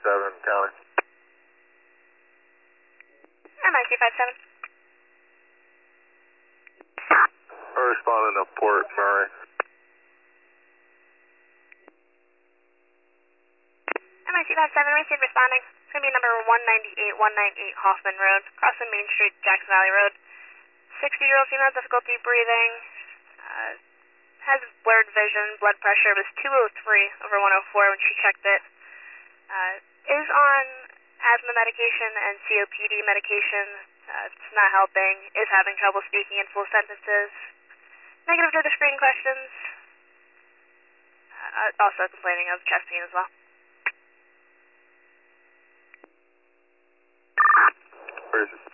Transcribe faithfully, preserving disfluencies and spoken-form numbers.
seven, County. M I C five seven. Responding to Port Murray. M I C five seven, received responding. It's going to be number one ninety-eight, one ninety-eight Hoffman Road, crossing Main Street, Jackson Valley Road. sixty-year-old female, difficulty breathing, uh, has blurred vision, blood pressure was two oh three over one oh four when she checked it. Uh, is on asthma medication and C O P D medication. Uh, it's not helping, is having trouble speaking in full sentences. Negative to the screening questions. Uh, also complaining of chest pain as well. Where is it?